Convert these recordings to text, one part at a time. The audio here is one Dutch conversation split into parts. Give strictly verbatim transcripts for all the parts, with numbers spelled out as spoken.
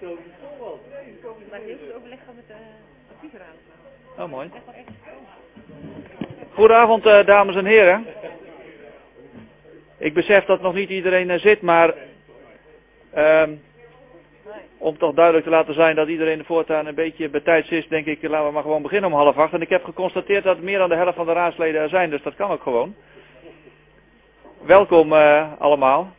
Maar heel veel overleg gaan met de adviesraad. Oh, mooi. Goedenavond, uh, dames en heren. Ik besef dat nog niet iedereen uh, zit, maar um, om toch duidelijk te laten zijn dat iedereen er voortaan een beetje betijds is, denk ik, laten we maar gewoon beginnen om half acht. En ik heb geconstateerd dat meer dan de helft van de raadsleden er zijn, dus dat kan ook gewoon. Welkom uh, allemaal.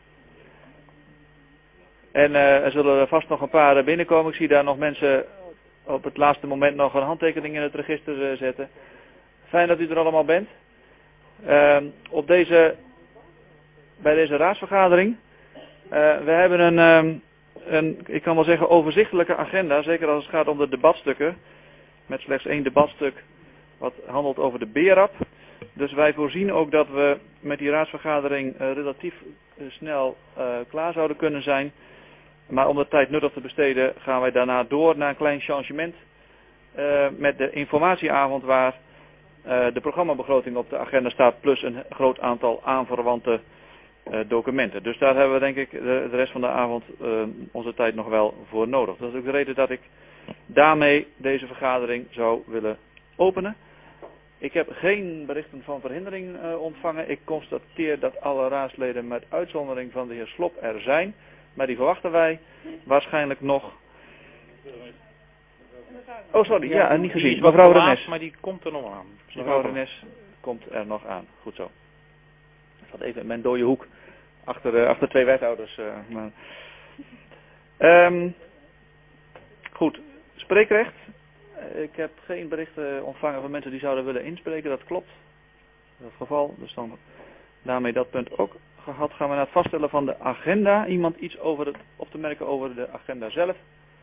En uh, er zullen er vast nog een paar binnenkomen. Ik zie daar nog mensen op het laatste moment nog een handtekening in het register uh, zetten. Fijn dat u er allemaal bent. Uh, op deze, bij deze raadsvergadering. Uh, we hebben een, um, een, ik kan wel zeggen, overzichtelijke agenda. Zeker als het gaat om de debatstukken. Met slechts één debatstuk wat handelt over de B E R A P. Dus wij voorzien ook dat we met die raadsvergadering uh, relatief uh, snel uh, klaar zouden kunnen zijn. Maar om de tijd nuttig te besteden gaan wij daarna door naar een klein changement uh, met de informatieavond waar uh, de programmabegroting op de agenda staat plus een groot aantal aanverwante uh, documenten. Dus daar hebben we denk ik de, de rest van de avond uh, onze tijd nog wel voor nodig. Dat is ook de reden dat ik daarmee deze vergadering zou willen openen. Ik heb geen berichten van verhindering uh, ontvangen. Ik constateer dat alle raadsleden met uitzondering van de heer Slop er zijn. Maar die verwachten wij waarschijnlijk nog. Oh sorry, ja, ja niet gezien. Mevrouw Renes. Maar die komt er nog aan. Mevrouw Renes komt er nog aan. Goed zo. Ik zat even in mijn dode hoek. Achter, uh, achter twee wethouders. Uh, maar. Um, goed, spreekrecht. Ik heb geen berichten ontvangen van mensen die zouden willen inspreken. Dat klopt. Dat is het geval. Dus dan daarmee dat punt ook gehad. Gaan we naar het vaststellen van de agenda. Iemand iets over het, op te merken over de agenda zelf?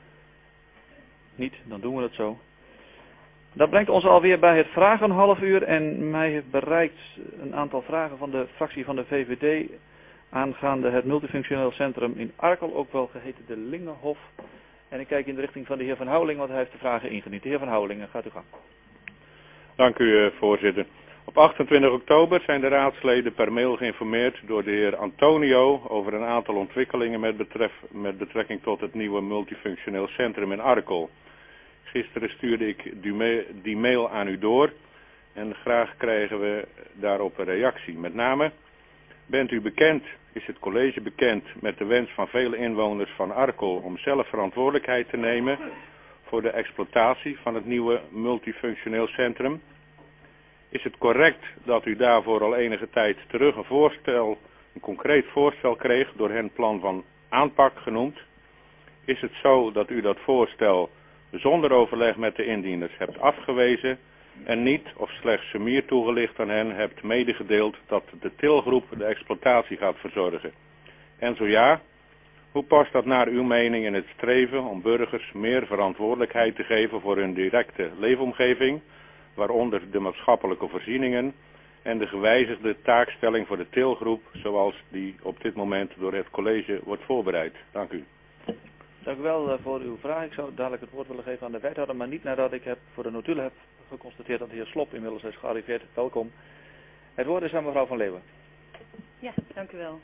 Niet, dan doen we het zo. Dat brengt ons alweer bij het vragen half uur. En mij heeft bereikt een aantal vragen van de fractie van de V V D aangaande het multifunctioneel centrum in Arkel, ook wel geheten de Lingenhof. En ik kijk in de richting van de heer Van Houweling, want hij heeft de vragen ingediend. De heer Van Houweling, gaat u gang. Dank u, voorzitter. Op achtentwintig oktober zijn de raadsleden per mail geïnformeerd door de heer Antonio over een aantal ontwikkelingen met, betref, met betrekking tot het nieuwe multifunctioneel centrum in Arkel. Gisteren stuurde ik die mail, die mail aan u door en graag krijgen we daarop een reactie. Met name, bent u bekend, is het college bekend met de wens van vele inwoners van Arkel om zelf verantwoordelijkheid te nemen voor de exploitatie van het nieuwe multifunctioneel centrum? Is het correct dat u daarvoor al enige tijd terug een voorstel, een concreet voorstel kreeg, door hen plan van aanpak genoemd? Is het zo dat u dat voorstel zonder overleg met de indieners hebt afgewezen en niet of slechts semier toegelicht aan hen hebt medegedeeld dat de tilgroep de exploitatie gaat verzorgen? En zo ja, hoe past dat naar uw mening in het streven om burgers meer verantwoordelijkheid te geven voor hun directe leefomgeving, waaronder de maatschappelijke voorzieningen en de gewijzigde taakstelling voor de tilgroep zoals die op dit moment door het college wordt voorbereid? Dank u. Dank u wel uh, voor uw vraag. Ik zou dadelijk het woord willen geven aan de wethouder, maar niet nadat ik heb voor de notulen heb geconstateerd dat de heer Slop inmiddels is gearriveerd. Welkom. Het woord is aan mevrouw Van Leeuwen. Ja, dank u wel.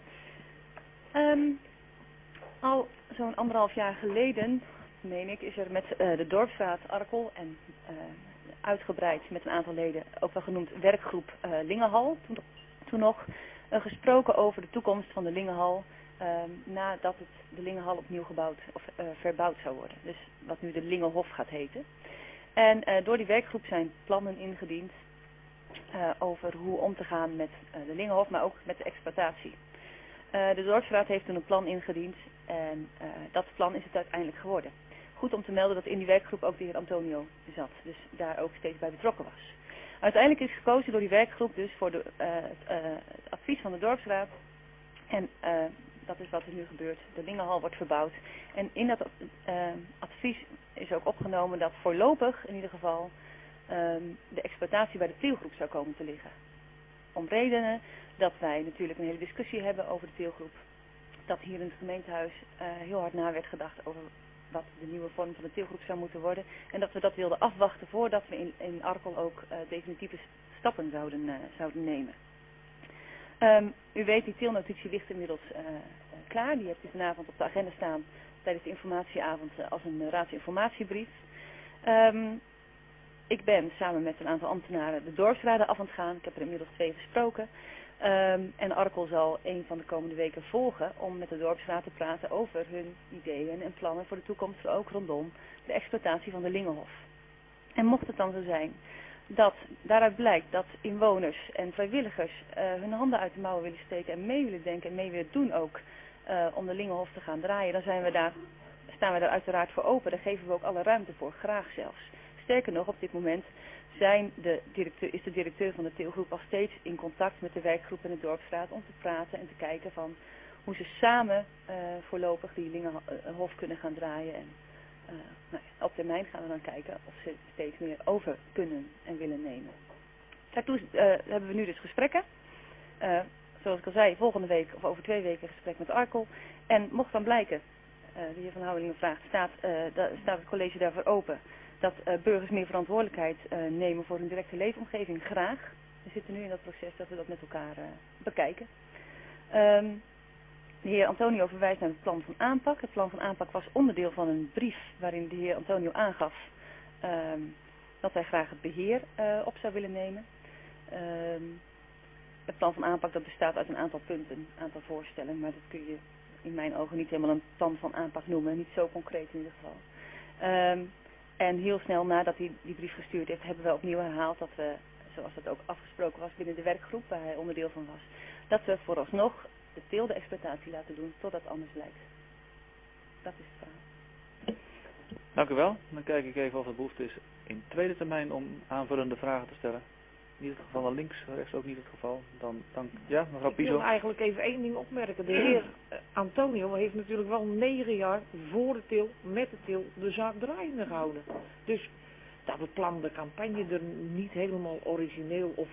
Um, al zo'n anderhalf jaar geleden, meen ik, is er met uh, de dorpsraad Arkel en uh, uitgebreid met een aantal leden, ook wel genoemd werkgroep uh, Lingenhal, toen, toen nog uh, gesproken over de toekomst van de Lingenhal uh, nadat het de Lingenhal opnieuw gebouwd of uh, verbouwd zou worden. Dus wat nu de Lingenhof gaat heten. En uh, door die werkgroep zijn plannen ingediend uh, over hoe om te gaan met uh, de Lingenhof, maar ook met de exploitatie. Uh, de dorpsraad heeft toen een plan ingediend en uh, dat plan is het uiteindelijk geworden. Goed om te melden dat in die werkgroep ook de heer Antonio zat, dus daar ook steeds bij betrokken was. Uiteindelijk is gekozen door die werkgroep dus voor de, uh, het, uh, het advies van de dorpsraad en uh, dat is wat er nu gebeurt. De Lingenhal wordt verbouwd en in dat uh, advies is ook opgenomen dat voorlopig in ieder geval uh, de exploitatie bij de Tielgroep zou komen te liggen. Om redenen dat wij natuurlijk een hele discussie hebben over de Tielgroep. Dat hier in het gemeentehuis uh, heel hard na werd gedacht over wat de nieuwe vorm van de Tielgroep zou moeten worden. En dat we dat wilden afwachten voordat we in, in Arkel ook uh, definitieve stappen zouden, uh, zouden nemen. Um, u weet, die Tielnotitie ligt inmiddels uh, uh, klaar. Die hebt u vanavond op de agenda staan tijdens de informatieavond uh, als een uh, raadsinformatiebrief. Um, ik ben samen met een aantal ambtenaren de dorpsraden af aan het gaan. Ik heb er inmiddels twee gesproken. Um, en Arkel zal een van de komende weken volgen om met de dorpsraad te praten over hun ideeën en plannen voor de toekomst, ook rondom de exploitatie van de Lingenhof. En mocht het dan zo zijn dat daaruit blijkt dat inwoners en vrijwilligers uh, hun handen uit de mouwen willen steken en mee willen denken en mee willen doen ook uh, om de Lingenhof te gaan draaien, dan zijn we daar, staan we daar uiteraard voor open. Daar geven we ook alle ruimte voor, graag zelfs. Sterker nog, op dit moment zijn de directeur, is de directeur van de teelgroep al steeds in contact met de werkgroep en de dorpsraad om te praten en te kijken van hoe ze samen uh, voorlopig die Lingenhof kunnen gaan draaien. En uh, nou ja, op termijn gaan we dan kijken of ze steeds meer over kunnen en willen nemen. Daartoe uh, hebben we nu dus gesprekken. Uh, zoals ik al zei, volgende week of over twee weken gesprek met Arkel. En mocht dan blijken, uh, de heer Van Houwelingen vraagt, staat, uh, da, staat het college daarvoor open dat uh, burgers meer verantwoordelijkheid uh, nemen voor hun directe leefomgeving, graag. We zitten nu in dat proces dat we dat met elkaar uh, bekijken. Um, de heer Antonio verwijst naar het plan van aanpak. Het plan van aanpak was onderdeel van een brief waarin de heer Antonio aangaf um, dat hij graag het beheer uh, op zou willen nemen. Um, het plan van aanpak dat bestaat uit een aantal punten, een aantal voorstellen, maar dat kun je in mijn ogen niet helemaal een plan van aanpak noemen, niet zo concreet in ieder geval. Um, En heel snel nadat hij die brief gestuurd heeft, hebben we opnieuw herhaald dat we, zoals dat ook afgesproken was binnen de werkgroep waar hij onderdeel van was, dat we vooralsnog de teelde-exploitatie laten doen totdat anders blijkt. Dat is het verhaal. Dank u wel. Dan kijk ik even of er behoefte is in tweede termijn om aanvullende vragen te stellen. Niet het geval, dan links, rechts ook niet het geval. Dan, dan ja, mevrouw Piso. Ik wil eigenlijk even één ding opmerken. De heer Antonio heeft natuurlijk wel negen jaar voor de til, met de til, de zaak draaiende gehouden. Dus dat het plan, de campagne er niet helemaal origineel of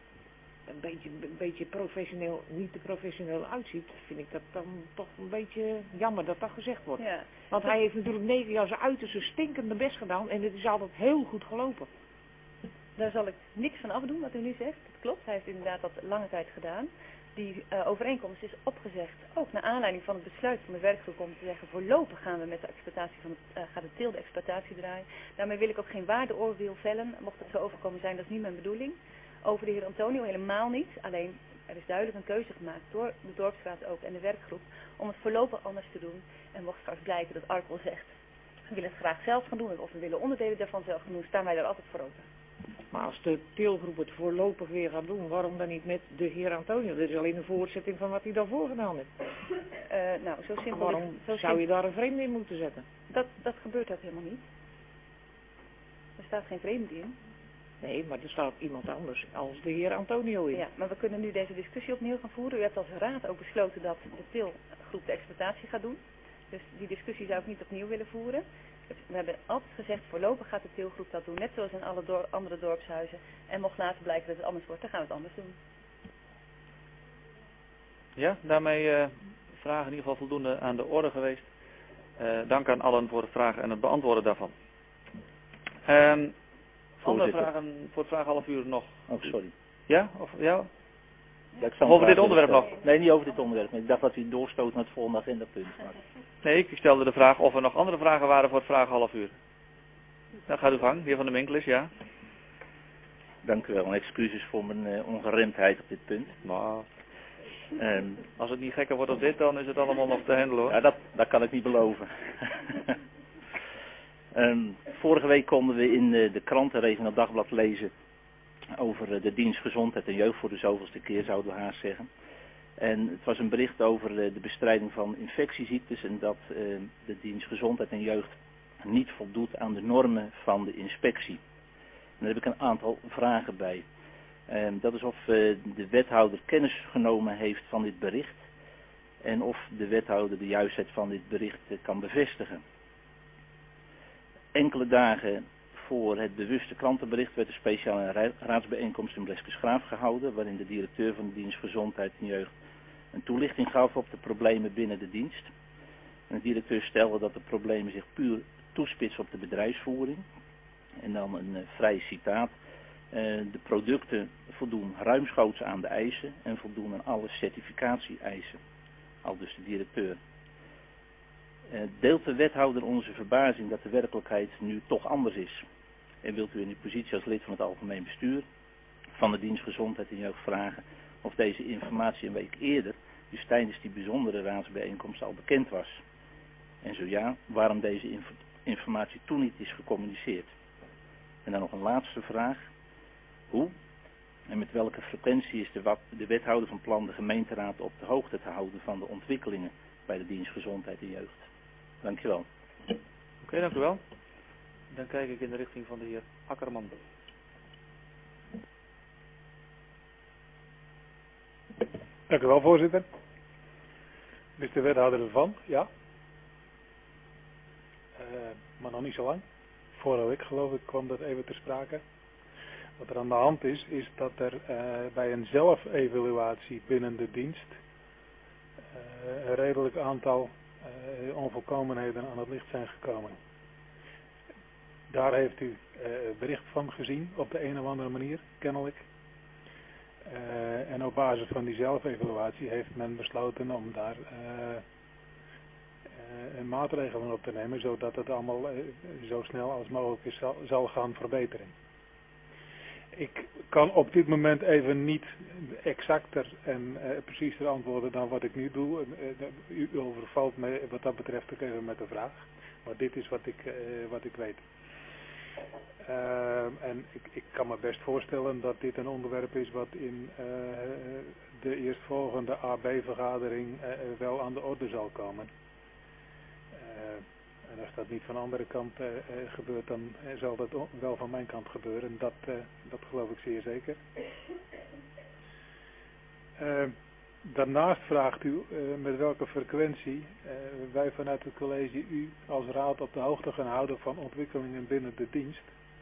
een beetje, een beetje professioneel, niet te professioneel uitziet, vind ik dat dan toch een beetje jammer dat dat gezegd wordt. Ja. Want hij heeft natuurlijk negen jaar zijn uiterste stinkende best gedaan en het is altijd heel goed gelopen. Daar zal ik niks van afdoen wat u nu zegt. Dat klopt, hij heeft inderdaad dat lange tijd gedaan. Die uh, overeenkomst is opgezegd, ook naar aanleiding van het besluit van de werkgroep om te zeggen, voorlopig gaan we met de exploitatie van het, uh, gaat de teelde exploitatie draaien. Daarmee wil ik ook geen waardeoordeel vellen, mocht het zo overkomen zijn, dat is niet mijn bedoeling. Over de heer Antonio helemaal niet, alleen er is duidelijk een keuze gemaakt door de dorpsraad ook en de werkgroep om het voorlopig anders te doen. En mocht straks blijken dat Arkel zegt, we willen het graag zelf gaan doen of we willen onderdelen daarvan zelf gaan doen, staan wij daar altijd voor open. Maar als de teelgroep het voorlopig weer gaat doen, waarom dan niet met de heer Antonio? Dat is alleen een voortzetting van wat hij daarvoor gedaan heeft. Uh, nou, zo simpel. Waarom is, zo zou simpel. je daar een vreemde in moeten zetten? Dat, dat gebeurt ook helemaal niet. Er staat geen vreemde in. Nee, maar er staat iemand anders als de heer Antonio in. Ja, maar we kunnen nu deze discussie opnieuw gaan voeren. U hebt als raad ook besloten dat de teelgroep de exploitatie gaat doen. Dus die discussie zou ik niet opnieuw willen voeren. We hebben altijd gezegd, voorlopig gaat de teelgroep dat doen, net zoals in alle door, andere dorpshuizen. En mocht later blijken dat het anders wordt, dan gaan we het anders doen. Ja, daarmee uh, vragen in ieder geval voldoende aan de orde geweest. Uh, dank aan allen voor het vragen en het beantwoorden daarvan. Um, andere vragen voor het vraag half uur nog? Oh, sorry. Ja? Of ja? Ja, of over dit onderwerp nog? Nee, niet over dit onderwerp. Ik dacht dat u doorstoot naar het volgende agendapunt. Maar... Nee, ik stelde de vraag of er nog andere vragen waren voor het vraag half uur. Dan gaat u gang, de heer Van der Winkel is, ja. Dank u wel en excuses voor mijn uh, ongeremdheid op dit punt. Maar um, als het niet gekker wordt dan dit, dan is het allemaal nog te handelen hoor. Ja, dat, dat kan ik niet beloven. um, vorige week konden we in uh, de krant, er even in het dagblad lezen, over uh, de dienst gezondheid en jeugd voor de zoveelste keer, zouden we haast zeggen. En het was een bericht over uh, de bestrijding van infectieziektes en dat uh, de dienst gezondheid en jeugd niet voldoet aan de normen van de inspectie. En daar heb ik een aantal vragen bij. Uh, dat is of uh, de wethouder kennis genomen heeft van dit bericht en of de wethouder de juistheid van dit bericht uh, kan bevestigen. Enkele dagen voor het bewuste krantenbericht werd een speciale raadsbijeenkomst in Bleskensgraaf gehouden, waarin de directeur van de dienst gezondheid en jeugd een toelichting gaf op de problemen binnen de dienst. En de directeur stelde dat de problemen zich puur toespitsen op de bedrijfsvoering. En dan een uh, vrij citaat. Uh, de producten voldoen ruimschoots aan de eisen en voldoen aan alle certificatie-eisen. Al dus de directeur. Uh, deelt de wethouder onze verbazing dat de werkelijkheid nu toch anders is? En wilt u in uw positie als lid van het algemeen bestuur van de dienst Gezondheid en Jeugd vragen of deze informatie een week eerder, dus tijdens die bijzondere raadsbijeenkomst, al bekend was? En zo ja, waarom deze inf informatie toen niet is gecommuniceerd? En dan nog een laatste vraag. Hoe en met welke frequentie is de, de wethouder van plan de gemeenteraad op de hoogte te houden van de ontwikkelingen bij de dienst Gezondheid en Jeugd? Dankjewel. Oké, okay, dank u wel. Dan kijk ik in de richting van de heer Akkerman. Dank u wel, voorzitter. Is de wethouder ervan? Ja. Uh, maar nog niet zo lang. Vorige week, geloof ik, kwam dat even ter sprake. Wat er aan de hand is, is dat er uh, bij een zelfevaluatie binnen de dienst uh, een redelijk aantal uh, onvolkomenheden aan het licht zijn gekomen. Daar heeft u uh, bericht van gezien, op de een of andere manier, kennelijk. Uh, en op basis van die zelfevaluatie heeft men besloten om daar uh, uh, een maatregelen op te nemen, zodat het allemaal uh, zo snel als mogelijk is, zal, zal gaan verbeteren. Ik kan op dit moment even niet exacter en uh, preciezer antwoorden dan wat ik nu doe. Uh, u overvalt me wat dat betreft ook even met de vraag. Maar dit is wat ik, uh, wat ik weet. Uh, en ik, ik kan me best voorstellen dat dit een onderwerp is wat in uh, de eerstvolgende A B-vergadering uh, wel aan de orde zal komen. Uh, en als dat niet van de andere kant uh, uh, gebeurt, dan uh, zal dat wel van mijn kant gebeuren. Dat, uh, dat geloof ik zeer zeker. Uh, daarnaast vraagt u uh, met welke frequentie uh, wij vanuit het college u als raad op de hoogte gaan houden van ontwikkelingen binnen de dienst.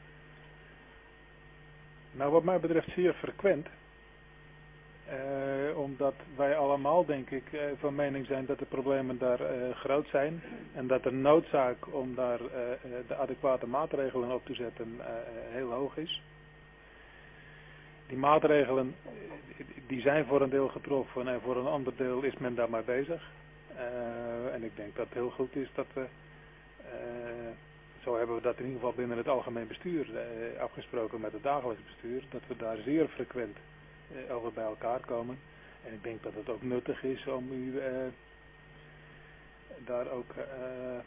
Nou, wat mij betreft zeer frequent. Uh, omdat wij allemaal, denk ik, uh, van mening zijn dat de problemen daar uh, groot zijn. En dat de noodzaak om daar uh, de adequate maatregelen op te zetten uh, heel hoog is. Die maatregelen die zijn voor een deel getroffen en voor een ander deel is men daarmee bezig. Uh, en ik denk dat het heel goed is dat we, uh, zo hebben we dat in ieder geval binnen het algemeen bestuur uh, afgesproken met het dagelijks bestuur, dat we daar zeer frequent uh, over bij elkaar komen. En ik denk dat het ook nuttig is om u uh, daar ook uh,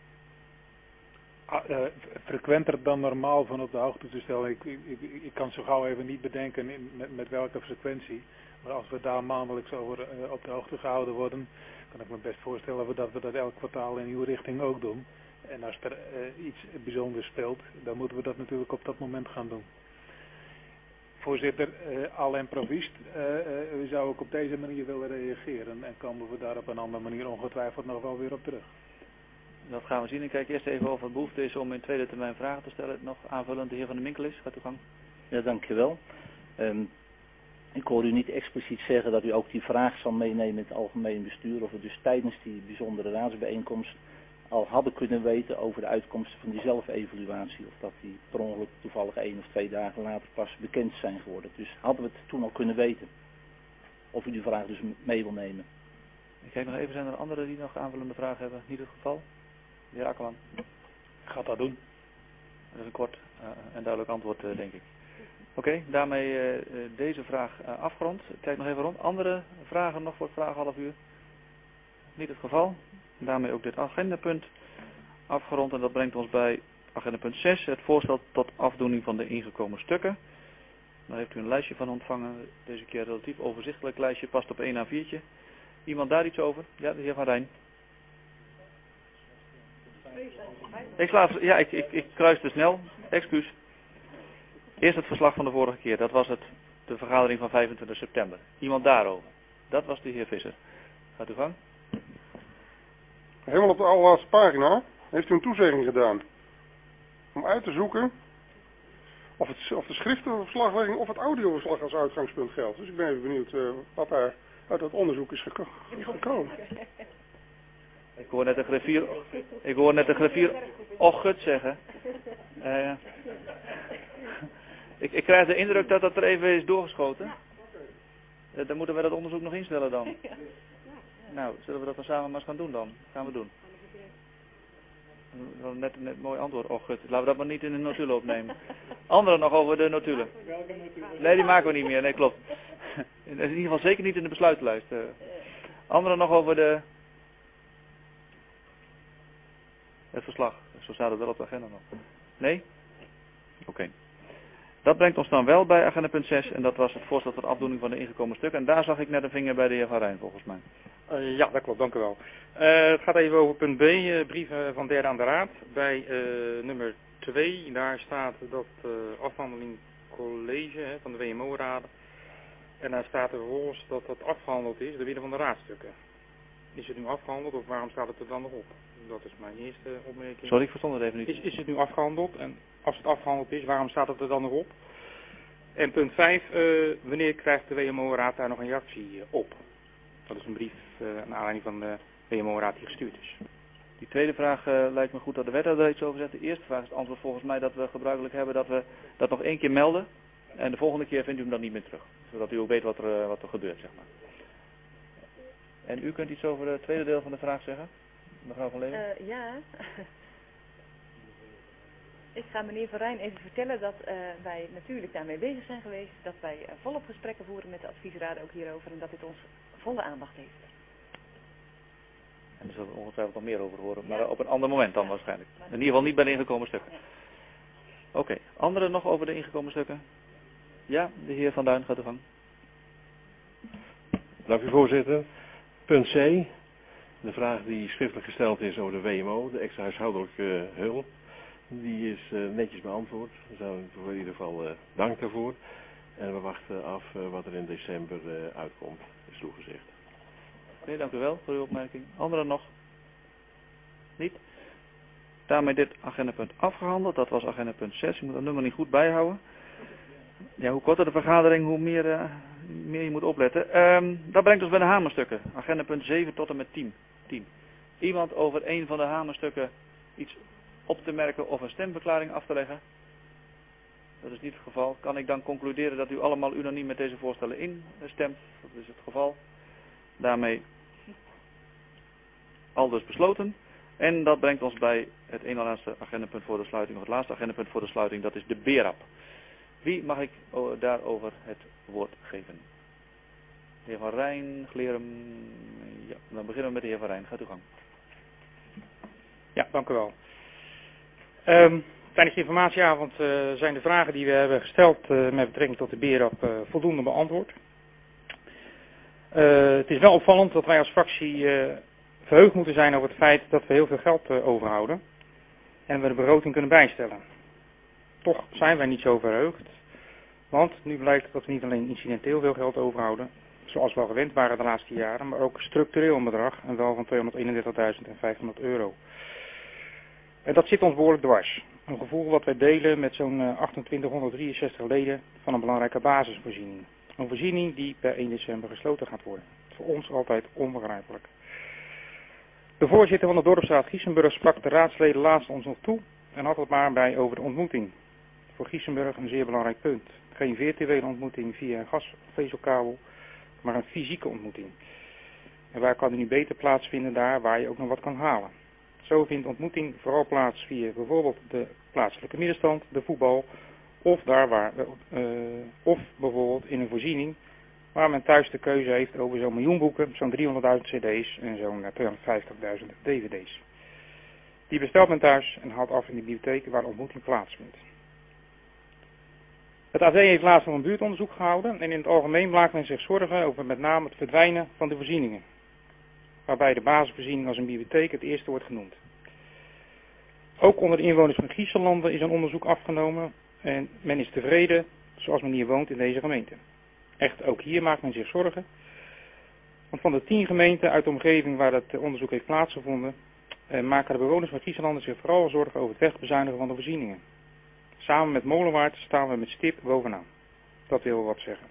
Uh, frequenter dan normaal van op de hoogte te stellen. Ik, ik, ik kan zo gauw even niet bedenken in, met, met welke frequentie. Maar als we daar maandelijks over uh, op de hoogte gehouden worden, kan ik me best voorstellen dat we dat elk kwartaal in uw richting ook doen. En als er uh, iets bijzonders speelt, dan moeten we dat natuurlijk op dat moment gaan doen. Voorzitter, uh, al en proviest, uh, uh, zou ik op deze manier willen reageren en komen we daar op een andere manier ongetwijfeld nog wel weer op terug. Dat gaan we zien. Ik kijk eerst even of er behoefte is om in tweede termijn vragen te stellen. Nog aanvullend, de heer Van der Minkel is. Gaat u gang. Ja, dankjewel. Um, ik hoor u niet expliciet zeggen dat u ook die vraag zal meenemen in het algemeen bestuur. Of we dus tijdens die bijzondere raadsbijeenkomst al hadden kunnen weten over de uitkomsten van die zelfevaluatie. Of dat die per ongeluk toevallig één of twee dagen later pas bekend zijn geworden. Dus hadden we het toen al kunnen weten. Of u die vraag dus mee wil nemen. Ik kijk nog even, zijn er anderen die nog aanvullende vragen hebben? Niet het geval? De heer Akkerman. Ik ga dat doen. Dat is een kort uh, en duidelijk antwoord, uh, denk ik. Oké, okay, daarmee uh, uh, deze vraag uh, afgerond. Kijk nog even rond. Andere vragen nog voor het vragenhalf uur? Niet het geval. Daarmee ook dit agendapunt afgerond. En dat brengt ons bij agendapunt zes. Het voorstel tot afdoening van de ingekomen stukken. Daar heeft u een lijstje van ontvangen. Deze keer een relatief overzichtelijk lijstje. Past op één A viertje. Iemand daar iets over? Ja, de heer Van Rijn. Ik sla, ja, ik, ik, ik kruis te snel. Excuus. Eerst het verslag van de vorige keer. Dat was het, de vergadering van vijfentwintig september. Iemand daarover. Dat was de heer Visser. Gaat u gang. Helemaal op de allerlaatste pagina heeft u een toezegging gedaan. Om uit te zoeken of, het, of de schriftelijke verslaglegging of het audioverslag als uitgangspunt geldt. Dus ik ben even benieuwd uh, wat daar uit dat onderzoek is geko gekomen. Ik hoor net de griffier, ik hoor net de griffier ochgut zeggen. Uh, ik, ik krijg de indruk dat dat er even is doorgeschoten. Uh, dan moeten we dat onderzoek nog instellen dan. Nou, zullen we dat dan samen maar eens gaan doen dan? Gaan we doen. Dat is net een net mooi antwoord. Och, gut, laten we dat maar niet in de notulen opnemen. Anderen nog over de notulen. Welke notulen? Nee, die maken we niet meer. Nee, klopt. In ieder geval zeker niet in de besluitenlijst. Anderen nog over de... het verslag. Zo staat het wel op de agenda nog. Nee? Oké. Okay. Dat brengt ons dan wel bij agenda punt zes. En dat was het voorstel tot afdoening van de ingekomen stukken. En daar zag ik net een vinger bij de heer Van Rijn, volgens mij. Uh, ja, dat klopt. Dank u wel. Uh, het gaat even over punt B, uh, brieven van derde aan de raad. Bij uh, nummer twee, daar staat dat uh, afhandeling college hè, van de W M O-raden. En daar staat er vervolgens dat dat afgehandeld is door middel van de raadstukken. Is het nu afgehandeld of waarom staat het er dan nog op? Dat is mijn eerste opmerking. Sorry, ik verstond het even niet. Is, is het nu afgehandeld? En als het afgehandeld is, waarom staat het er dan nog op? En punt vijf, uh, wanneer krijgt de W M O-raad daar nog een reactie op? Dat is een brief uh, naar aanleiding van de W M O-raad die gestuurd is. Die tweede vraag uh, lijkt me goed dat de wethouder er iets over zegt. De eerste vraag is het antwoord volgens mij dat we gebruikelijk hebben dat we dat nog één keer melden. En de volgende keer vindt u hem dan niet meer terug. Zodat u ook weet wat er, uh, wat er gebeurt, zeg maar. En u kunt iets over het tweede deel van de vraag zeggen? Mevrouw Van Leeuwen? Uh, ja. Ik ga meneer Van Rijn even vertellen dat uh, wij natuurlijk daarmee bezig zijn geweest. Dat wij uh, volop gesprekken voeren met de adviesraden ook hierover. En dat dit ons volle aandacht heeft. En daar zullen we ongetwijfeld nog meer over horen. Maar ja. op een ander moment dan ja. waarschijnlijk. In ieder geval niet bij de ingekomen stukken. Ja. Oké. Okay. Anderen nog over de ingekomen stukken? Ja, de heer Van Duin gaat de gang. Dank u voorzitter. Punt C. De vraag die schriftelijk gesteld is over de W M O, de extra huishoudelijke uh, hulp. Die is uh, netjes beantwoord. Daar zijn we in ieder geval uh, dank daarvoor. En we wachten af uh, wat er in december uh, uitkomt, is toegezegd. Oké, okay, dank u wel voor uw opmerking. Anderen nog? Niet? Daarmee dit agendapunt afgehandeld. Dat was agendapunt zes. Je moet dat nummer niet goed bijhouden. Ja, hoe korter de vergadering, hoe meer, uh, meer je moet opletten. Um, dat brengt ons bij de hamerstukken. Agendapunt zeven tot en met tien. tien. Iemand over een van de hamerstukken iets op te merken of een stemverklaring af te leggen? Dat is niet het geval. Kan ik dan concluderen dat u allemaal unaniem met deze voorstellen instemt? Dat is het geval. Daarmee aldus besloten. En dat brengt ons bij het ene laatste agendapunt voor de sluiting, of het laatste agendapunt voor de sluiting, dat is de B E R A P. Wie mag ik daarover het woord geven? De heer Van Rijn, Glerum. Ja, dan beginnen we met de heer Van Rijn. Gaat u gang. Ja, dank u wel. Um, tijdens de informatieavond uh, zijn de vragen die we hebben gesteld uh, met betrekking tot de B E R A P uh, voldoende beantwoord. Uh, het is wel opvallend dat wij als fractie uh, verheugd moeten zijn over het feit dat we heel veel geld uh, overhouden en we de begroting kunnen bijstellen. Toch zijn wij niet zo verheugd, want nu blijkt dat we niet alleen incidenteel veel geld overhouden, zoals we al gewend waren de laatste jaren, maar ook structureel een bedrag, en wel van tweehonderdeenendertigduizend vijfhonderd euro. En dat zit ons behoorlijk dwars. Een gevoel wat wij delen met zo'n achtentwintighonderddrieënzestig leden van een belangrijke basisvoorziening. Een voorziening die per één december gesloten gaat worden. Voor ons altijd onbegrijpelijk. De voorzitter van de dorpsraad Giessenburg sprak de raadsleden laatst ons nog toe en had het maar bij over de ontmoeting. Voor Giessenburg een zeer belangrijk punt. Geen virtuele ontmoeting via een gasvezelkabel, maar een fysieke ontmoeting. En waar kan die nu beter plaatsvinden? Daar waar je ook nog wat kan halen. Zo vindt ontmoeting vooral plaats via bijvoorbeeld de plaatselijke middenstand, de voetbal, of daar waar, uh, of bijvoorbeeld in een voorziening waar men thuis de keuze heeft over zo'n miljoen boeken, zo'n driehonderdduizend cd's en zo'n tweehonderdvijftigduizend dvd's. Die bestelt men thuis en haalt af in de bibliotheek waar de ontmoeting plaatsvindt. Het A D heeft laatst nog een buurtonderzoek gehouden en in het algemeen maakt men zich zorgen over met name het verdwijnen van de voorzieningen. Waarbij de basisvoorziening als een bibliotheek het eerste wordt genoemd. Ook onder de inwoners van Griezenlanden is een onderzoek afgenomen en men is tevreden zoals men hier woont in deze gemeente. Echt, ook hier maakt men zich zorgen. Want van de tien gemeenten uit de omgeving waar het onderzoek heeft plaatsgevonden, eh, maken de bewoners van Griezenlanden zich vooral zorgen over het wegbezuinigen van de voorzieningen. Samen met Molenwaard staan we met stip bovenaan. Dat wil wat zeggen.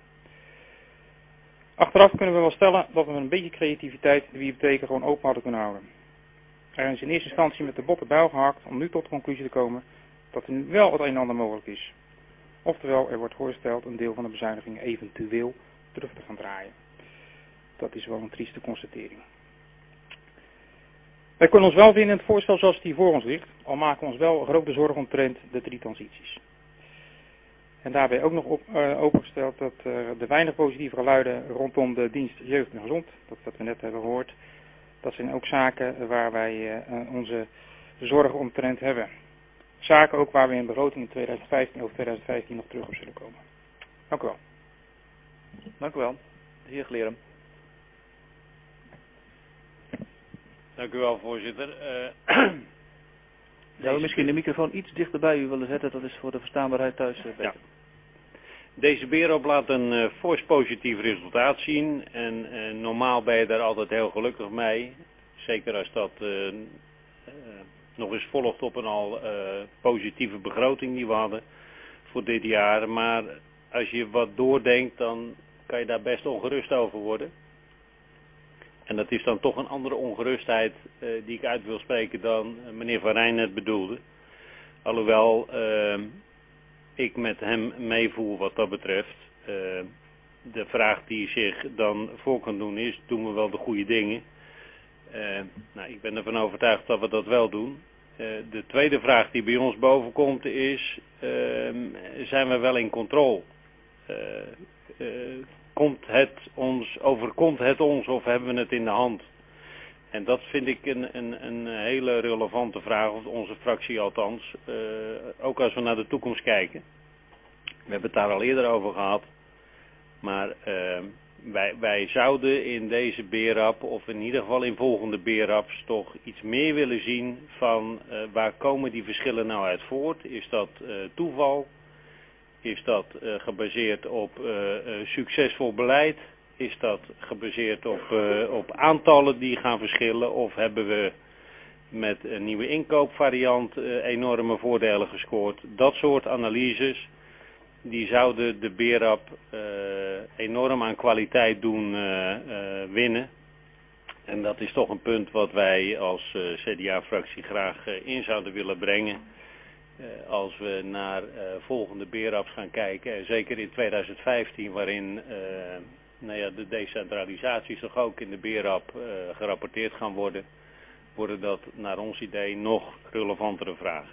Achteraf kunnen we wel stellen dat we met een beetje creativiteit de bibliotheken gewoon open hadden kunnen houden. Er is in eerste instantie met de botte buil gehakt om nu tot de conclusie te komen dat er nu wel het een en ander mogelijk is. Oftewel, er wordt voorgesteld een deel van de bezuinigingen eventueel terug te gaan draaien. Dat is wel een trieste constatering. Wij kunnen ons wel vinden in het voorstel zoals het hier voor ons ligt, al maken we ons wel grote zorgen omtrent de drie transities. En daarbij ook nog op, uh, opengesteld dat uh, de weinig positieve geluiden rondom de dienst jeugd en gezond, dat wat we net hebben gehoord, dat zijn ook zaken waar wij uh, onze zorgen omtrent hebben. Zaken ook waar we in begroting in tweeduizend vijftien of tweeduizend vijftien nog terug op zullen komen. Dank u wel. Dank u wel. De heer Glerum. Dank u wel, voorzitter. Uh, Zou u misschien de microfoon iets dichter bij u willen zetten? Dat is voor de verstaanbaarheid thuis uh, beter. Ja. Deze beerop laat een uh, fors positief resultaat zien. En uh, normaal ben je daar altijd heel gelukkig mee. Zeker als dat uh, uh, nog eens volgt op een al uh, positieve begroting die we hadden voor dit jaar. Maar als je wat doordenkt, dan kan je daar best ongerust over worden. En dat is dan toch een andere ongerustheid uh, die ik uit wil spreken dan uh, meneer Van Rijn net bedoelde. Alhoewel uh, ik met hem meevoel wat dat betreft. Uh, de vraag die zich dan voor kan doen is, doen we wel de goede dingen? Uh, nou, ik ben ervan overtuigd dat we dat wel doen. Uh, de tweede vraag die bij ons boven komt is, uh, zijn we wel in controle? Uh, uh, Komt het ons, overkomt het ons of hebben we het in de hand? En dat vind ik een, een, een hele relevante vraag, of onze fractie althans. Uh, ook als we naar de toekomst kijken. We hebben het daar al eerder over gehad. Maar uh, wij, wij zouden in deze beerrap, of in ieder geval in volgende beerraps, toch iets meer willen zien van uh, waar komen die verschillen nou uit voort? Is dat uh, toeval? Is dat uh, gebaseerd op uh, uh, succesvol beleid? Is dat gebaseerd op, uh, op aantallen die gaan verschillen? Of hebben we met een nieuwe inkoopvariant uh, enorme voordelen gescoord? Dat soort analyses, die zouden de beerrap uh, enorm aan kwaliteit doen uh, uh, winnen. En dat is toch een punt wat wij als uh, C D A-fractie graag uh, in zouden willen brengen. Uh, als we naar uh, volgende beerraps gaan kijken, en zeker in tweeduizend vijftien, waarin uh, nou ja, de decentralisaties toch ook in de beerrap uh, gerapporteerd gaan worden, worden dat naar ons idee nog relevantere vragen.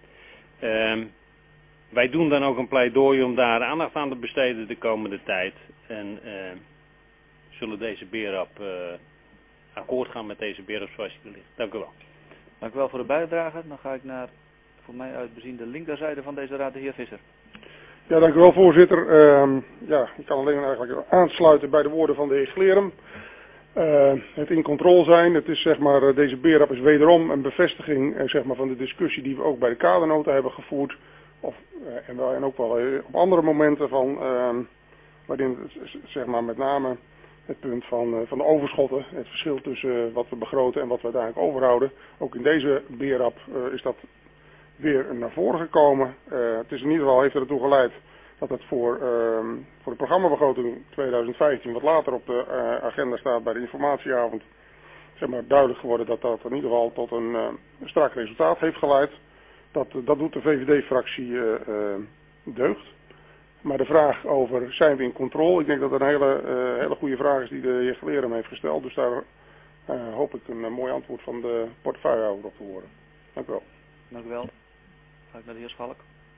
Uh, wij doen dan ook een pleidooi om daar aandacht aan te besteden de komende tijd. En uh, zullen deze beerrap uh, akkoord gaan met deze beerrap zoals die er ligt. Dank u wel. Dank u wel voor de bijdrage. Dan ga ik naar, voor mij uitbezien, de linkerzijde van deze raad, de heer Visser. Ja, dank u wel, voorzitter. Uh, ja, ik kan alleen eigenlijk aansluiten bij de woorden van de heer Glerum. Uh, het in controle zijn, het is zeg maar, deze beerrap is wederom een bevestiging uh, zeg maar, van de discussie die we ook bij de kadernota hebben gevoerd. Of, uh, en, wel, en ook wel uh, op andere momenten van, uh, waarin zeg maar, met name het punt van, uh, van de overschotten, het verschil tussen uh, wat we begroten en wat we uiteindelijk overhouden. Ook in deze beerrap uh, is dat weer naar voren gekomen. Uh, het is in ieder geval heeft er ertoe geleid dat het voor, uh, voor de programmabegroting tweeduizend vijftien wat later op de uh, agenda staat bij de informatieavond, zeg maar, duidelijk geworden dat dat in ieder geval tot een uh, strak resultaat heeft geleid. Dat, dat doet de V V D-fractie uh, uh, deugd. Maar de vraag over zijn we in controle, ik denk dat dat een hele, uh, hele goede vraag is die de heer Glerum heeft gesteld. Dus daar uh, hoop ik een uh, mooi antwoord van de portefeuillehouder op te horen. Dank u wel. Dank u wel. Ga ik naar de heer Schalk.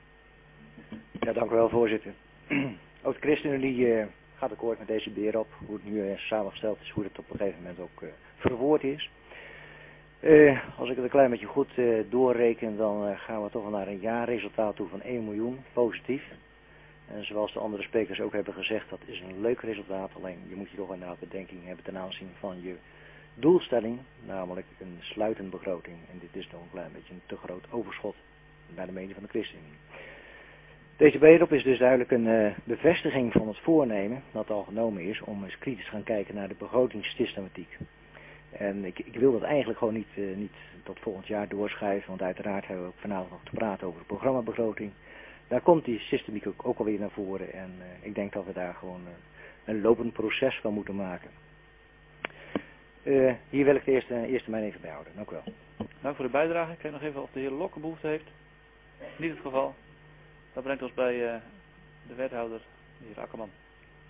Ja, dank u wel, voorzitter. Ook de ChristenUnie uh, gaat akkoord met deze beerrap, hoe het nu uh, samengesteld is, hoe het op een gegeven moment ook uh, verwoord is. Uh, als ik het een klein beetje goed uh, doorreken, dan uh, gaan we toch wel naar een jaarresultaat toe van één miljoen, positief. En zoals de andere sprekers ook hebben gezegd, dat is een leuk resultaat, alleen je moet je toch inderdaad bedenking hebben ten aanzien van je doelstelling, namelijk een sluitende begroting. En dit is nog een klein beetje een te groot overschot, naar de mening van de ChristenUnie. Deze beerop is dus duidelijk een uh, bevestiging van het voornemen dat al genomen is om eens kritisch te gaan kijken naar de begrotingssystematiek. En ik, ik wil dat eigenlijk gewoon niet, uh, niet tot volgend jaar doorschuiven, want uiteraard hebben we ook vanavond nog te praten over de programmabegroting. Daar komt die systemiek ook, ook alweer naar voren en uh, ik denk dat we daar gewoon uh, een lopend proces van moeten maken. Uh, hier wil ik de eerste, eerste mijn even bij houden. Dank u wel. Dank voor de bijdrage. Ik kijk nog even of de heer Lokke behoefte heeft. Niet het geval. Dat brengt ons bij uh, de wethouder, de heer Akkerman.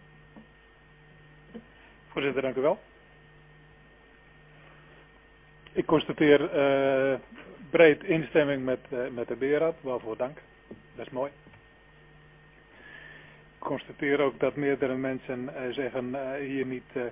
Voorzitter, dank u wel. Ik constateer uh, breed instemming met, uh, met de beheerraad, waarvoor dank. Dat is mooi. Ik constateer ook dat meerdere mensen uh, zeggen uh, hier niet, uh,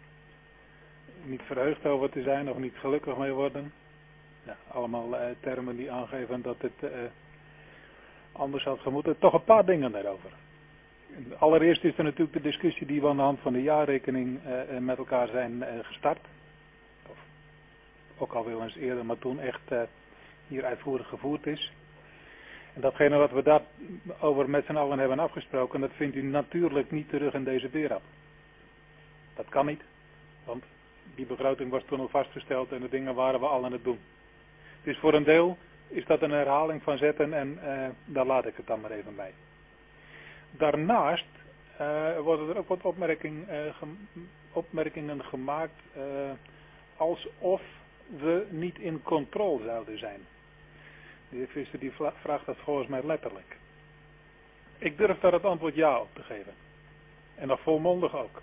niet verheugd over te zijn of niet gelukkig mee worden. Ja, allemaal uh, termen die aangeven dat het uh, anders had gemoeten. Toch een paar dingen daarover. Allereerst is er natuurlijk de discussie die we aan de hand van de jaarrekening uh, met elkaar zijn uh, gestart. Of ook al wel eens eerder, maar toen echt uh, hier uitvoerig gevoerd is. En datgene wat we daarover met z'n allen hebben afgesproken, dat vindt u natuurlijk niet terug in deze beheerraad. Dat kan niet, want die begroting was toen al vastgesteld en de dingen waren we al aan het doen. Dus voor een deel is dat een herhaling van zetten en uh, daar laat ik het dan maar even bij. Daarnaast uh, worden er ook wat opmerking, uh, gem opmerkingen gemaakt uh, alsof we niet in controle zouden zijn. De heer Visser die vraagt dat volgens mij letterlijk. Ik durf daar het antwoord ja op te geven. En nog volmondig ook.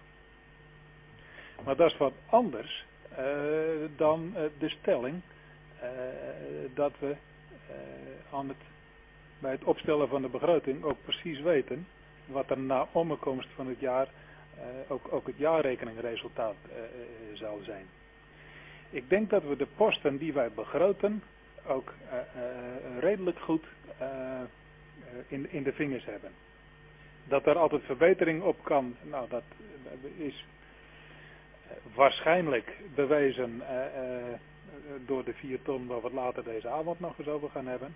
Maar dat is wat anders uh, dan uh, de stelling uh, dat we uh, aan het, bij het opstellen van de begroting ook precies weten wat er na omkomst van het jaar uh, ook, ook het jaarrekeningresultaat uh, uh, zal zijn. Ik denk dat we de posten die wij begroten ook uh, uh, redelijk goed uh, in, in de vingers hebben. Dat er altijd verbetering op kan, nou dat is waarschijnlijk bewezen uh, uh, door de vier ton waar we het later deze avond nog eens over gaan hebben.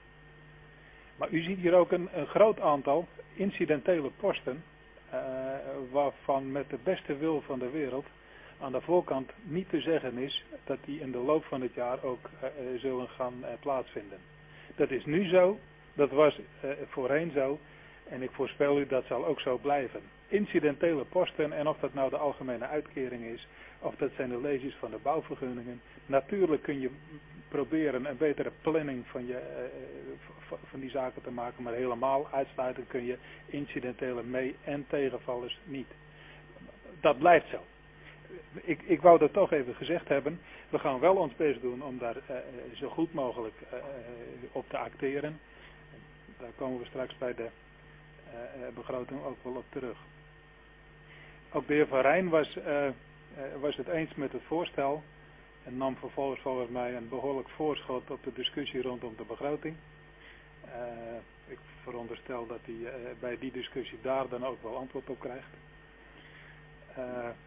Maar u ziet hier ook een, een groot aantal incidentele posten uh, waarvan met de beste wil van de wereld aan de voorkant niet te zeggen is dat die in de loop van het jaar ook uh, zullen gaan uh, plaatsvinden. Dat is nu zo, dat was uh, voorheen zo en ik voorspel u dat zal ook zo blijven. Incidentele posten en of dat nou de algemene uitkering is of dat zijn de leges van de bouwvergunningen. Natuurlijk kun je proberen een betere planning van, je, uh, van die zaken te maken, maar helemaal uitsluiten kun je incidentele mee- en tegenvallers niet. Dat blijft zo. Ik, ik wou dat toch even gezegd hebben. We gaan wel ons best doen om daar uh, zo goed mogelijk uh, op te acteren. Daar komen we straks bij de uh, begroting ook wel op terug. Ook de heer Van Rijn was, uh, uh, was het eens met het voorstel en nam vervolgens volgens mij een behoorlijk voorschot op de discussie rondom de begroting. Uh, ik veronderstel dat hij uh, bij die discussie daar dan ook wel antwoord op krijgt. Uh,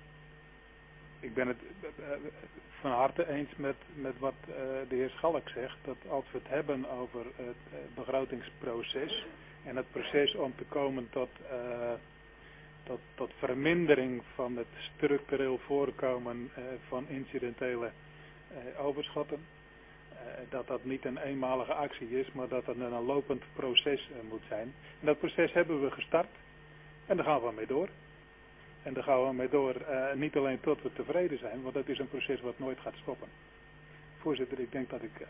Ik ben het van harte eens met, met wat uh, de heer Schalk zegt, dat als we het hebben over het uh, begrotingsproces en het proces om te komen tot, uh, tot, tot vermindering van het structureel voorkomen uh, van incidentele uh, overschotten, uh, dat dat niet een eenmalige actie is, maar dat het een lopend proces uh, moet zijn. En dat proces hebben we gestart en daar gaan we mee door. En daar gaan we mee door, uh, niet alleen tot we tevreden zijn, want dat is een proces wat nooit gaat stoppen. Voorzitter, ik denk dat ik uh,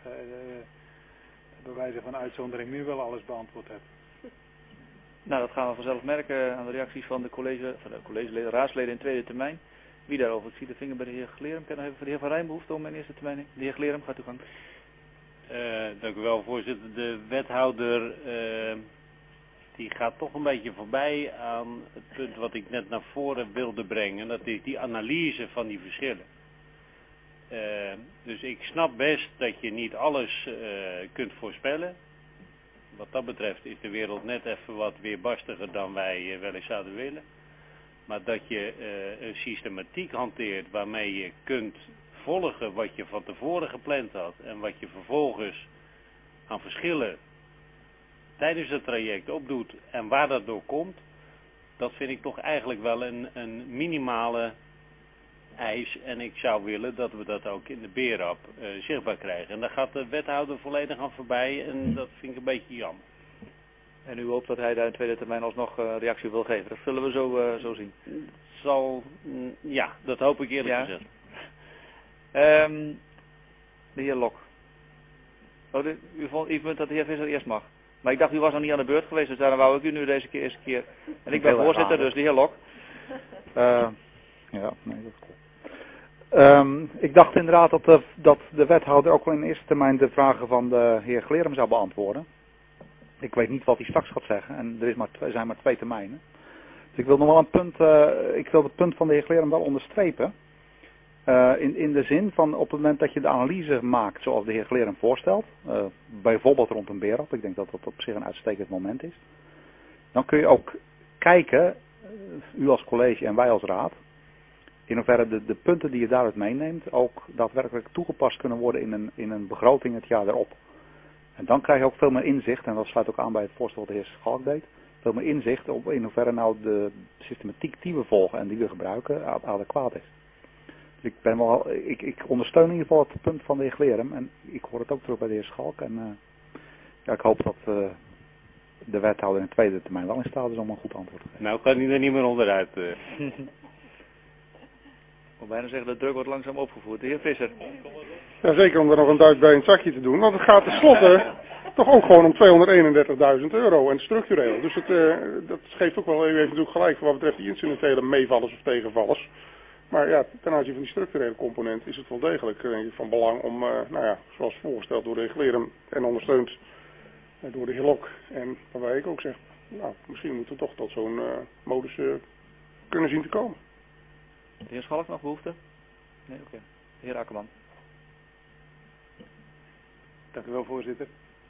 bij wijze van uitzondering nu wel alles beantwoord heb. Nou, dat gaan we vanzelf merken aan de reacties van de, college, van de collegeleden, raadsleden in tweede termijn. Wie daarover? Ik zie de vinger bij de heer Glerum. Ik heb nog even voor de heer Van Rijn behoefte om mijn eerste termijn. De heer Glerum, gaat u gang. Uh, dank u wel, voorzitter. De wethouder... Uh... die gaat toch een beetje voorbij aan het punt wat ik net naar voren wilde brengen. Dat is die analyse van die verschillen. Uh, dus ik snap best dat je niet alles uh, kunt voorspellen. Wat dat betreft is de wereld net even wat weerbarstiger dan wij uh, wel eens zouden willen. Maar dat je uh, een systematiek hanteert waarmee je kunt volgen wat je van tevoren gepland had. En wat je vervolgens aan verschillen tijdens het traject opdoet en waar dat door komt, dat vind ik toch eigenlijk wel een, een minimale eis. En ik zou willen dat we dat ook in de BERAP uh, zichtbaar krijgen. En daar gaat de wethouder volledig aan voorbij en dat vind ik een beetje jammer. En u hoopt dat hij daar in tweede termijn alsnog uh, reactie wil geven. Dat zullen we zo, uh, zo zien. Zal, mm, ja, dat hoop ik eerlijk ja. gezegd. Um, de heer Lok. Oh, de, u, vond, u vindt dat de heer Visser eerst mag. Maar ik dacht, u was nog niet aan de beurt geweest, dus daarom wou ik u nu deze keer, eerste keer. En ik ben voorzitter, dus de heer Lok. Uh, ja, nee, dat klopt. Um, ik dacht inderdaad dat de, dat de wethouder ook wel in eerste termijn de vragen van de heer Glerum zou beantwoorden. Ik weet niet wat hij straks gaat zeggen en er is maar twee, zijn maar twee termijnen. Dus ik wil nog wel een punt, uh, ik wil het punt van de heer Glerum wel onderstrepen. Uh, in, in de zin van op het moment dat je de analyse maakt zoals de heer Glerum voorstelt, uh, bijvoorbeeld rond een BERAP, ik denk dat dat op zich een uitstekend moment is. Dan kun je ook kijken, uh, u als college en wij als raad, in hoeverre de, de punten die je daaruit meeneemt ook daadwerkelijk toegepast kunnen worden in een, in een begroting het jaar erop. En dan krijg je ook veel meer inzicht, en dat sluit ook aan bij het voorstel wat de heer Schalk deed, veel meer inzicht op in hoeverre nou de systematiek die we volgen en die we gebruiken adequaat is. Dus ik, ben wel, ik, ik ondersteun in ieder geval het punt van de heer Glerum en ik hoor het ook terug bij de heer Schalk. En uh, ja, ik hoop dat uh, de wethouder in de tweede termijn wel in staat is om een goed antwoord te geven. Nou kan hij er niet meer onderuit. Uh. Ik wil bijna zeggen, de druk wordt langzaam opgevoerd. De heer Visser. Ja, zeker om er nog een duit bij in het zakje te doen. Want het gaat tenslotte toch ook gewoon om tweehonderdeenendertigduizend euro en structureel. Dus het, uh, dat geeft ook wel, u heeft natuurlijk gelijk voor wat betreft die incidentele meevallers of tegenvallers. Maar ja, ten aanzien van die structurele component is het wel degelijk denk ik, van belang om, uh, nou ja, zoals voorgesteld door de heer Glerum en ondersteund uh, door de heer Lok. En waarbij ik ook zeg, nou, misschien moeten we toch tot zo'n uh, modus uh, kunnen zien te komen. De heer Schalk nog behoefte? Nee, oké. Okay. De heer Akkerman. Dank u wel, voorzitter.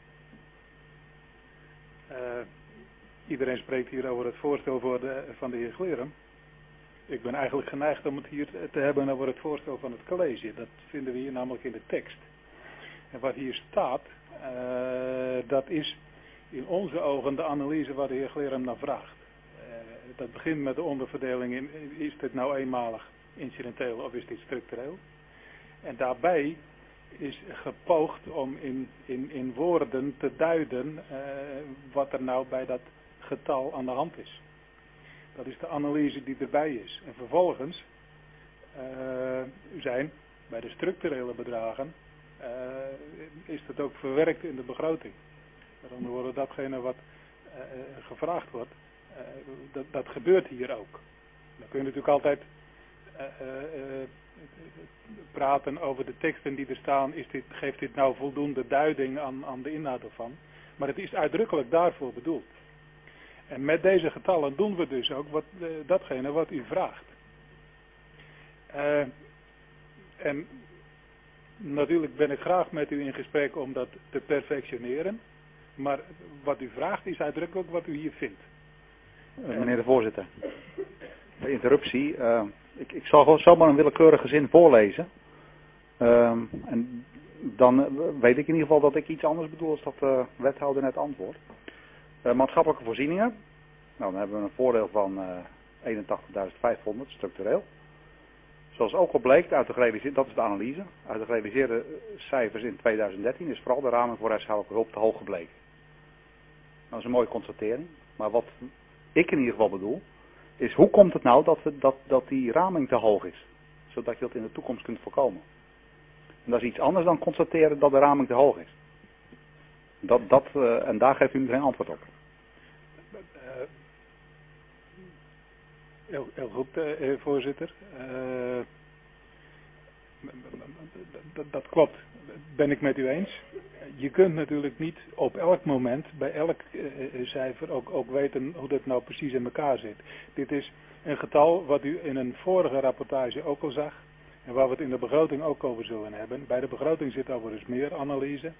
Uh, iedereen spreekt hier over het voorstel voor de, van de heer Glerum. Ik ben eigenlijk geneigd om het hier te hebben over het voorstel van het college. Dat vinden we hier namelijk in de tekst. En wat hier staat, uh, dat is in onze ogen de analyse waar de heer Glerum naar vraagt. Uh, dat begint met de onderverdeling in, is dit nou eenmalig incidenteel of is dit structureel? En daarbij is gepoogd om in, in, in woorden te duiden uh, wat er nou bij dat getal aan de hand is. Dat is de analyse die erbij is. En vervolgens uh, zijn bij de structurele bedragen uh, is dat ook verwerkt in de begroting. Met andere woorden, datgene wat uh, gevraagd wordt, uh, dat, dat gebeurt hier ook. Dan kun je natuurlijk altijd uh, uh, praten over de teksten die er staan. Is dit, geeft dit nou voldoende duiding aan, aan de inhoud ervan? Maar het is uitdrukkelijk daarvoor bedoeld. En met deze getallen doen we dus ook wat, uh, datgene wat u vraagt. Uh, en natuurlijk ben ik graag met u in gesprek om dat te perfectioneren. Maar wat u vraagt is uitdrukkelijk wat u hier vindt. Uh, meneer de voorzitter, de interruptie. Uh, ik, ik zal gewoon zomaar een willekeurige zin voorlezen. Uh, en dan weet ik in ieder geval dat ik iets anders bedoel als dat de wethouder net antwoordt. Uh, maatschappelijke voorzieningen. Nou, dan hebben we een voordeel van uh, eenentachtigduizend vijfhonderd structureel. Zoals ook al bleek uit de gerealiseerde, dat is de analyse, uit de gerealiseerde cijfers in tweeduizend dertien is vooral de raming voor huishoudelijke hulp te hoog gebleken. Dat is een mooie constatering. Maar wat ik in ieder geval bedoel, is hoe komt het nou dat, we, dat, dat die raming te hoog is? Zodat je dat in de toekomst kunt voorkomen. En dat is iets anders dan constateren dat de raming te hoog is. Dat, dat, uh, en daar geeft u geen antwoord op. Uh, heel, heel goed, uh, voorzitter. Uh, dat, dat klopt, ben ik met u eens. Je kunt natuurlijk niet op elk moment, bij elk uh, cijfer, ook, ook weten hoe dat nou precies in elkaar zit. Dit is een getal wat u in een vorige rapportage ook al zag. En waar we het in de begroting ook over zullen hebben. Bij de begroting zit overigens meer analyse.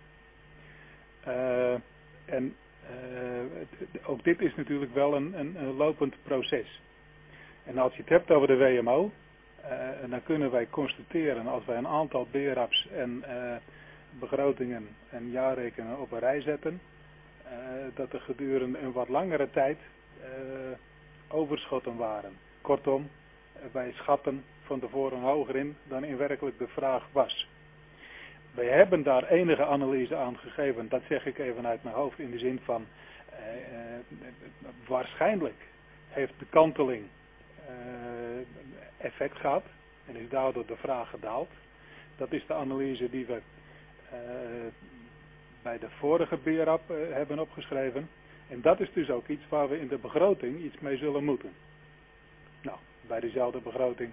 Uh, en uh, ook dit is natuurlijk wel een, een, een lopend proces. En als je het hebt over de W M O, uh, dan kunnen wij constateren als wij een aantal B R A P's en uh, begrotingen en jaarrekeningen op een rij zetten, uh, dat er gedurende een wat langere tijd uh, overschotten waren. Kortom, uh, wij schatten van tevoren hoger in dan in werkelijk de vraag was. Wij hebben daar enige analyse aan gegeven, dat zeg ik even uit mijn hoofd, in de zin van uh, uh, waarschijnlijk heeft de kanteling uh, effect gehad en is daardoor de vraag gedaald. Dat is de analyse die we uh, bij de vorige B R A P uh, hebben opgeschreven. En dat is dus ook iets waar we in de begroting iets mee zullen moeten. Nou, bij dezelfde begroting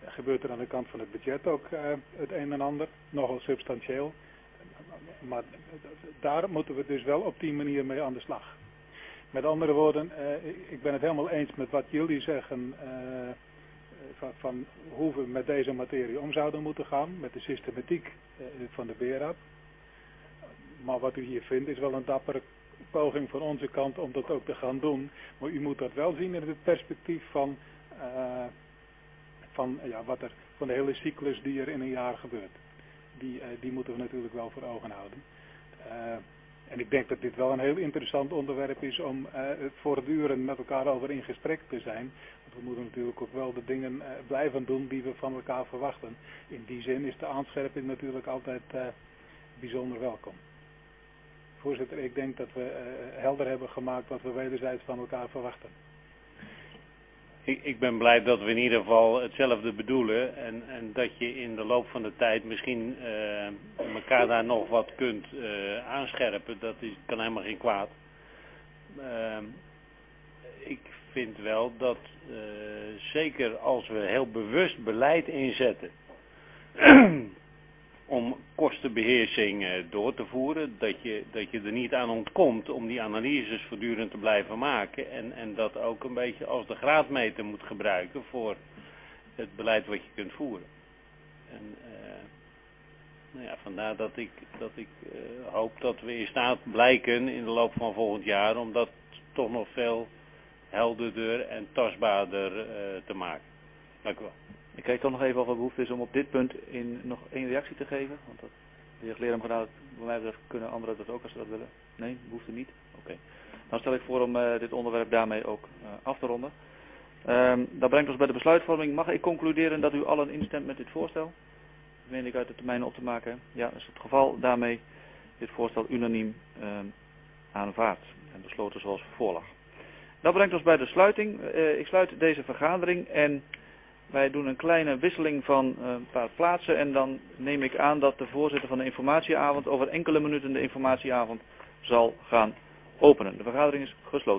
gebeurt er aan de kant van het budget ook uh, het een en ander, nogal substantieel. Maar daar moeten we dus wel op die manier mee aan de slag. Met andere woorden, uh, ik ben het helemaal eens met wat jullie zeggen uh, van, van hoe we met deze materie om zouden moeten gaan, met de systematiek uh, van de B R A P. Maar wat u hier vindt is wel een dappere poging van onze kant om dat ook te gaan doen. Maar u moet dat wel zien in het perspectief van, uh, van, ja, wat er, van de hele cyclus die er in een jaar gebeurt. Die, uh, die moeten we natuurlijk wel voor ogen houden. Uh, en ik denk dat dit wel een heel interessant onderwerp is om uh, voortdurend met elkaar over in gesprek te zijn. Want we moeten natuurlijk ook wel de dingen uh, blijven doen die we van elkaar verwachten. In die zin is de aanscherping natuurlijk altijd uh, bijzonder welkom. Voorzitter, ik denk dat we uh, helder hebben gemaakt wat we wederzijds van elkaar verwachten. Ik, ik ben blij dat we in ieder geval hetzelfde bedoelen en, en dat je in de loop van de tijd misschien uh, elkaar daar nog wat kunt uh, aanscherpen. Dat is, kan helemaal geen kwaad. Uh, ik vind wel dat uh, zeker als we heel bewust beleid inzetten om kostenbeheersing uh, door te voeren, dat je, dat je er niet aan ontkomt om die analyses voortdurend te blijven maken en, en dat ook een beetje als de graadmeter moet gebruiken voor het beleid wat je kunt voeren. En uh, nou ja, vandaar dat ik, dat ik uh, hoop dat we in staat blijken in de loop van volgend jaar om dat toch nog veel helderder en tastbaarder uh, te maken. Dank u wel. Ik kijk toch nog even of er behoefte is om op dit punt in nog één reactie te geven. Want dat, de heer Glerum gedaan, bij mij betreft kunnen anderen dat ook als ze dat willen. Nee, behoefte niet. Oké. Okay. Dan stel ik voor om uh, dit onderwerp daarmee ook uh, af te ronden. Um, dat brengt ons bij de besluitvorming. Mag ik concluderen dat u allen instemt met dit voorstel? Dat meen ik uit de termijn op te maken. Ja, dat is het geval. Daarmee dit voorstel unaniem uh, aanvaard en besloten zoals voorlag. Dat brengt ons bij de sluiting. Uh, ik sluit deze vergadering en wij doen een kleine wisseling van uh, een paar plaatsen en dan neem ik aan dat de voorzitter van de informatieavond over enkele minuten de informatieavond zal gaan openen. De vergadering is gesloten.